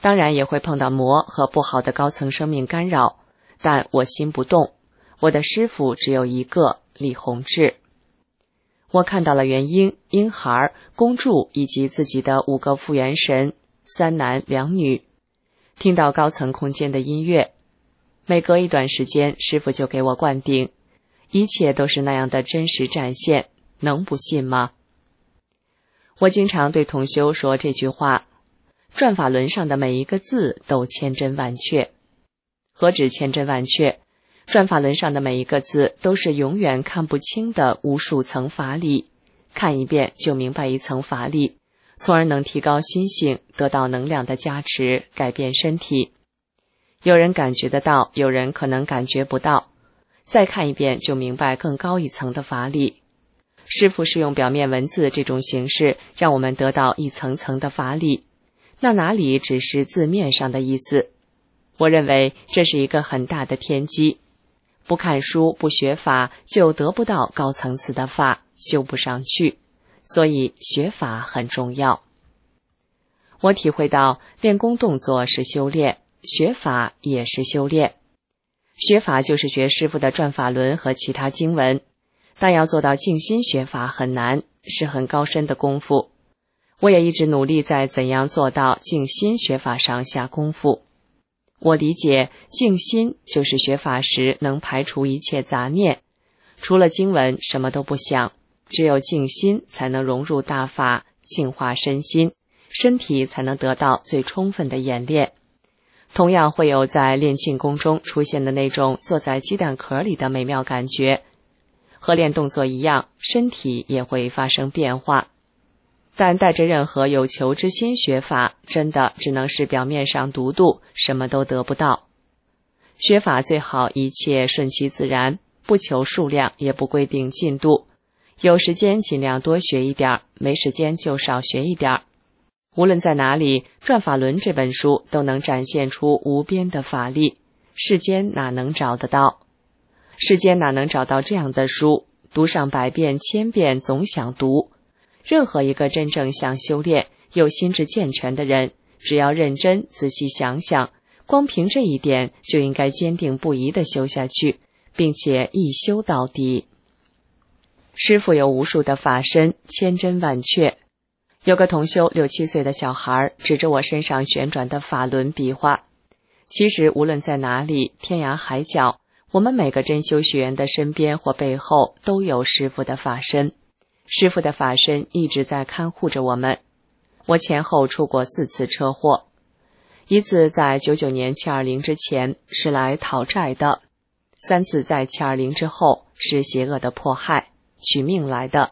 当然也会碰到魔和不好的高层生命干扰，但我心不动。我的师父只有一个，李洪志。我看到了元婴、婴孩、公主以及自己的5个复原神，3男2女。听到高层空间的音乐，每隔一段时间，师父就给我灌顶，一切都是那样的真实展现，能不信吗？我经常对同修说这句话：转法轮上的每一个字都千真万确。何止千真万确？转法轮上的每一个字都是永远看不清的无数层法理，看一遍就明白一层法理，从而能提高心性，得到能量的加持，改变身体。有人感觉得到，有人可能感觉不到，再看一遍就明白更高一层的法理。师父是用表面文字这种形式让我们得到一层层的法理，那哪里只是字面上的意思？我认为这是一个很大的天机。不看书不学法，就得不到高层次的法，修不上去，所以学法很重要。我体会到练功动作是修炼，学法也是修炼。学法就是学师父的转法轮和其他经文，但要做到静心学法很难，是很高深的功夫。我也一直努力在怎样做到静心学法上下功夫。我理解静心就是学法时能排除一切杂念，除了经文什么都不想，只有静心才能融入大法，净化身心，身体才能得到最充分的演练。同样会有在练静功中出现的那种坐在鸡蛋壳里的美妙感觉。和练动作一样，身体也会发生变化。但带着任何有求之心学法，真的只能是表面上读读，什么都得不到。学法最好一切顺其自然，不求数量，也不规定进度。有时间尽量多学一点，没时间就少学一点。无论在哪里，《转法轮》这本书都能展现出无边的法力，世间哪能找得到？世间哪能找到这样的书？读上100遍、1000遍，总想读。任何一个真正想修炼、有心智健全的人，只要认真仔细想想，光凭这一点就应该坚定不移地修下去，并且一修到底。师父有无数的法身，千真万确。有个同修6、7岁的小孩指着我身上旋转的法轮比划。其实无论在哪里，天涯海角，我们每个真修学员的身边或背后都有师父的法身。师父的法身一直在看护着我们。我前后出过4次车祸，一次在99年720之前，是来讨债的；3次在720之后，是邪恶的迫害，取命来的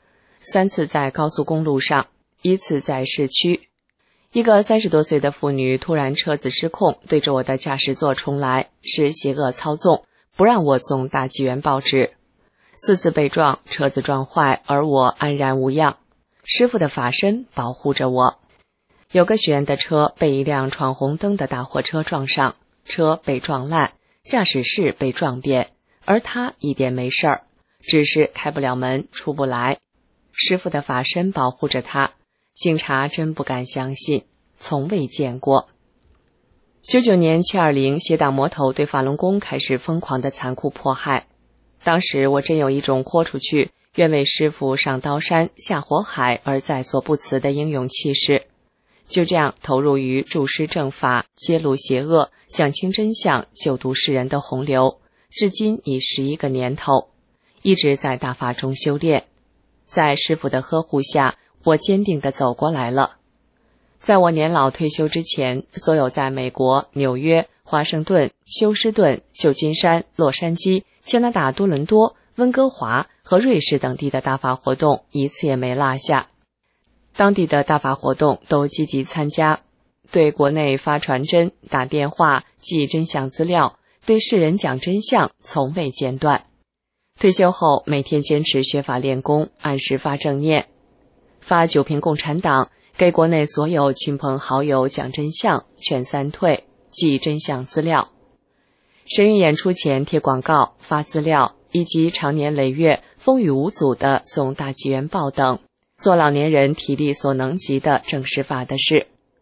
；3次在高速公路上，1次在市区。一个30多岁的妇女突然车子失控，对着我的驾驶座冲来，是邪恶操纵，不让我送大纪元报纸。4次被撞，车子撞坏，而我安然无恙。师父的法身保护着我。有个学员的车被一辆闯红灯的大货车撞上，车被撞烂，驾驶室被撞扁，而他一点没事儿，只是开不了门，出不来。师父的法身保护着他，警察真不敢相信，从未见过。99年720，邪党魔头对法轮功开始疯狂的残酷迫害。当时我真有一种豁出去，愿为师父上刀山下火海而在所不辞的英勇气势。就这样投入于助师正法、揭露邪恶、讲清真相、救度世人的洪流，至今已11个年头，一直在大法中修炼。在师父的呵护下，我坚定地走过来了。在我年老退休之前，所有在美国、纽约、华盛顿、休斯顿、旧金山、洛杉矶、加拿大多伦多、温哥华和瑞士等地的大法活动一次也没落下。当地的大法活动都积极参加，对国内发传真、打电话、寄真相资料，对世人讲真相，从未间断。退休后每天坚持学法练功，按时发正念，发9瓶共产党，给国内所有亲朋好友讲真相，劝3退，寄真相资料。神韵演出前贴广告、发资料，以及长年累月风雨无阻地送大纪元报等，做老年人体力所能及的正实法的事。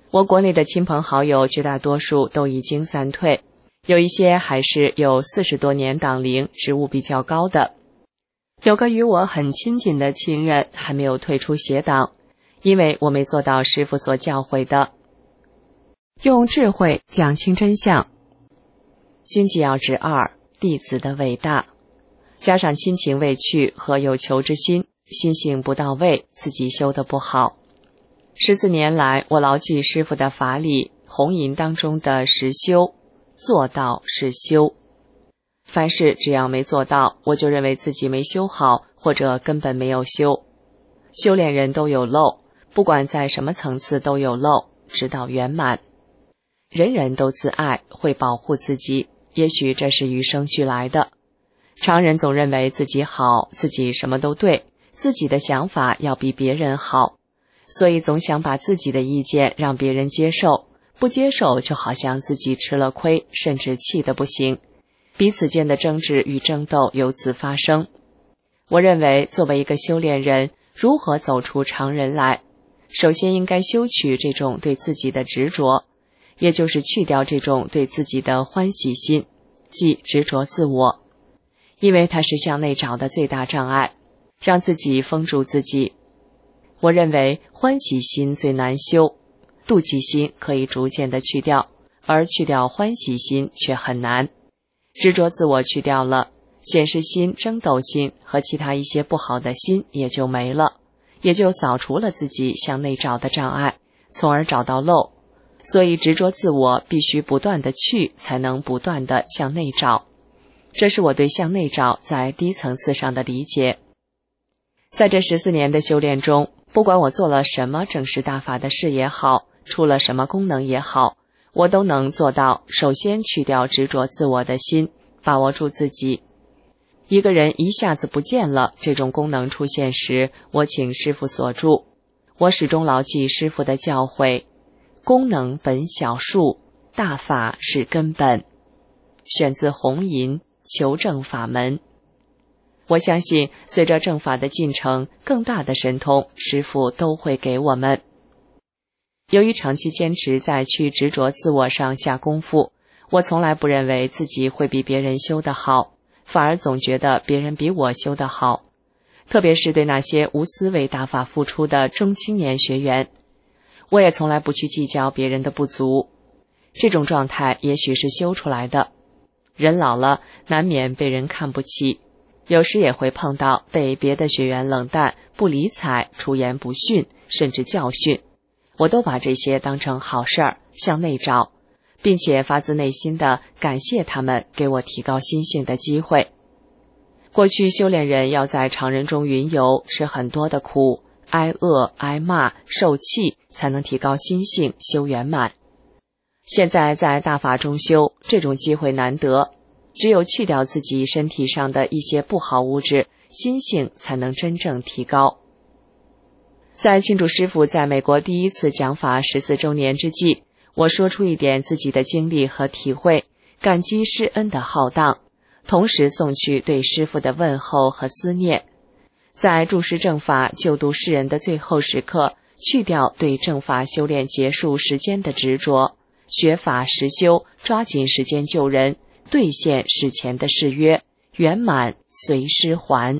我国内的亲朋好友绝大多数都已经散退，有一些还是有40多年党龄，职务比较高的。有个与我很亲近的亲人还没有退出邪党，因为我没做到师父所教诲的，用智慧讲清真相。经济要之2，弟子的伟大，加上亲情未去和有求之心，心性不到位，自己修得不好。14年来，我牢记师父的法理，弘淫当中的实修，做到是修。凡事只要没做到，我就认为自己没修好，或者根本没有修。修炼人都有漏，不管在什么层次都有漏，直到圆满。人人都自爱，会保护自己，也许这是与生俱来的。常人总认为自己好，自己什么都对，自己的想法要比别人好，所以总想把自己的意见让别人接受，不接受就好像自己吃了亏，甚至气得不行。彼此间的争执与争斗由此发生。我认为作为一个修炼人，如何走出常人来，首先应该修取这种对自己的执着，也就是去掉这种对自己的欢喜心，即执着自我，因为它是向内找的最大障碍，让自己封住自己。我认为欢喜心最难修，妒忌心可以逐渐的去掉，而去掉欢喜心却很难。执着自我去掉了，显示心、争斗心和其他一些不好的心也就没了，也就扫除了自己向内找的障碍，从而找到漏。所以执着自我必须不断的去，才能不断的向内找。这是我对向内找在低层次上的理解。在这14年的修炼中，不管我做了什么正视大法的事也好，出了什么功能也好，我都能做到首先去掉执着自我的心，把握住自己。一个人一下子不见了，这种功能出现时，我请师父所助。我始终牢记师父的教诲，功能本小数，大法是根本。选自弘淫求证法门。我相信随着正法的进程，更大的神通师父都会给我们。由于长期坚持在去执着自我上下功夫，我从来不认为自己会比别人修得好，反而总觉得别人比我修得好。特别是对那些无私为大法付出的中青年学员，我也从来不去计较别人的不足。这种状态也许是修出来的。人老了，难免被人看不起，有时也会碰到被别的学员冷淡、不理睬、出言不逊，甚至教训。我都把这些当成好事儿，向内找，并且发自内心的感谢他们给我提高心性的机会。过去修炼人要在常人中云游，吃很多的苦，挨饿、挨骂、受气，才能提高心性，修圆满。现在在大法中修，这种机会难得，只有去掉自己身体上的一些不好物质，心性才能真正提高。在庆祝师父在美国第一次讲法14周年之际，我说出一点自己的经历和体会，感激师恩的浩荡，同时送去对师父的问候和思念。在注释正法、救度世人的最后时刻，去掉对正法修炼结束时间的执着，学法实修，抓紧时间救人，兑现事前的誓约，圆满随师还。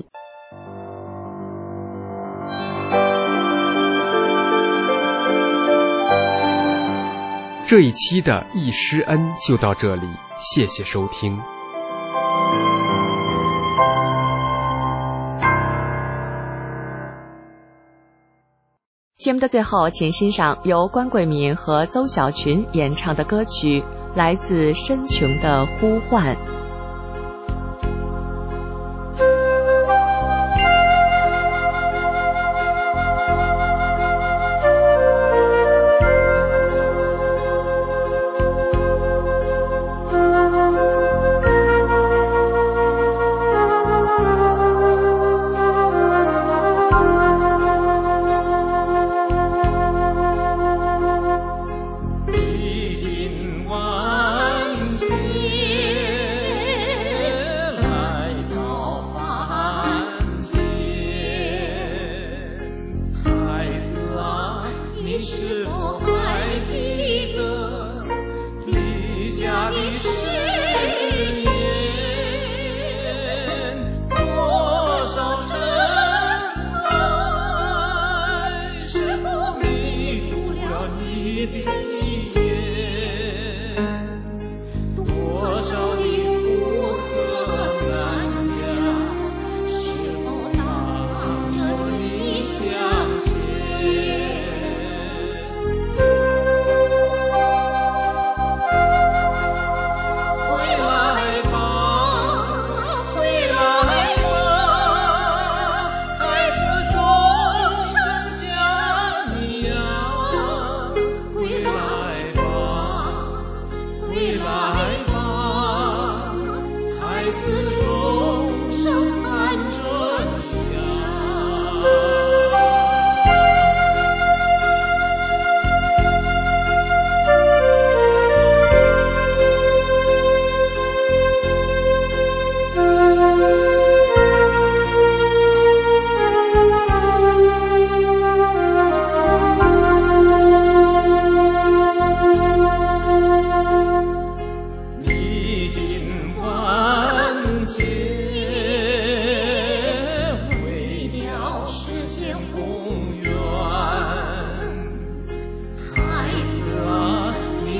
这一期的忆师恩就到这里，谢谢收听。 节目的最后，请欣赏由关桂敏和邹小群演唱的歌曲《来自深穹的呼唤》。 历经万劫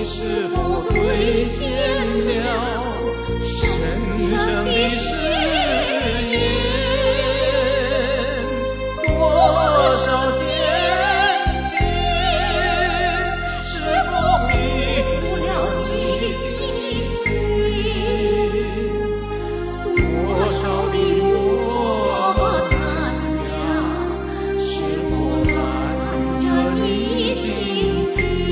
是否兑现了神圣的誓言？多少艰险，是否逼出了你的心？多少的磨难呀，是否拦着你荆棘？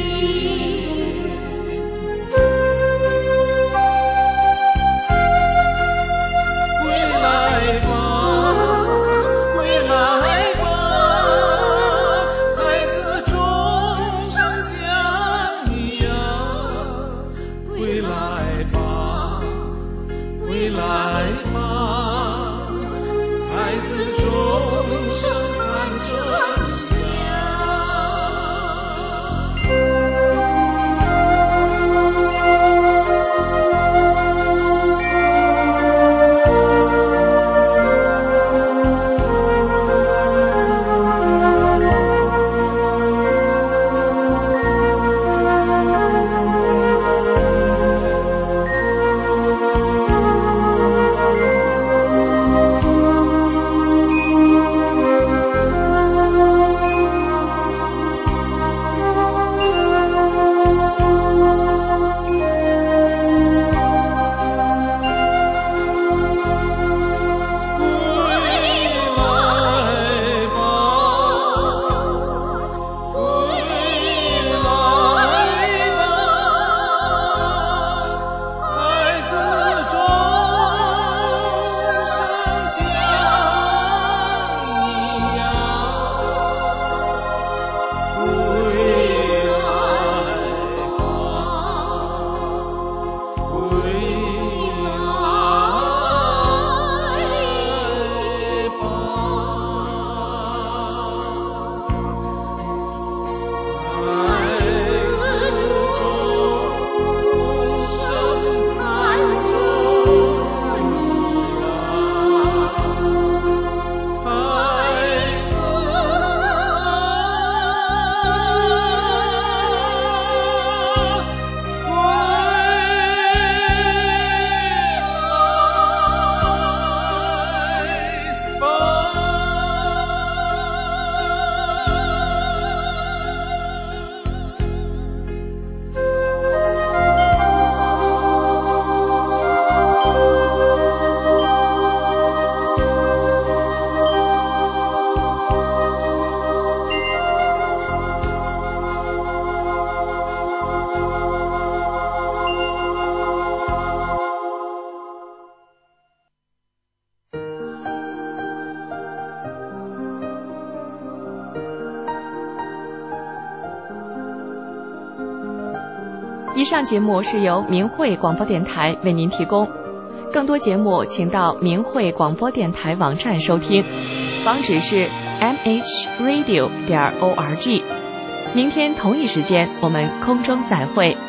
以上节目是由明慧广播电台为您提供，更多节目请到明慧广播电台网站收听，网址是 mhradio.org。明天同一时间我们空中再会。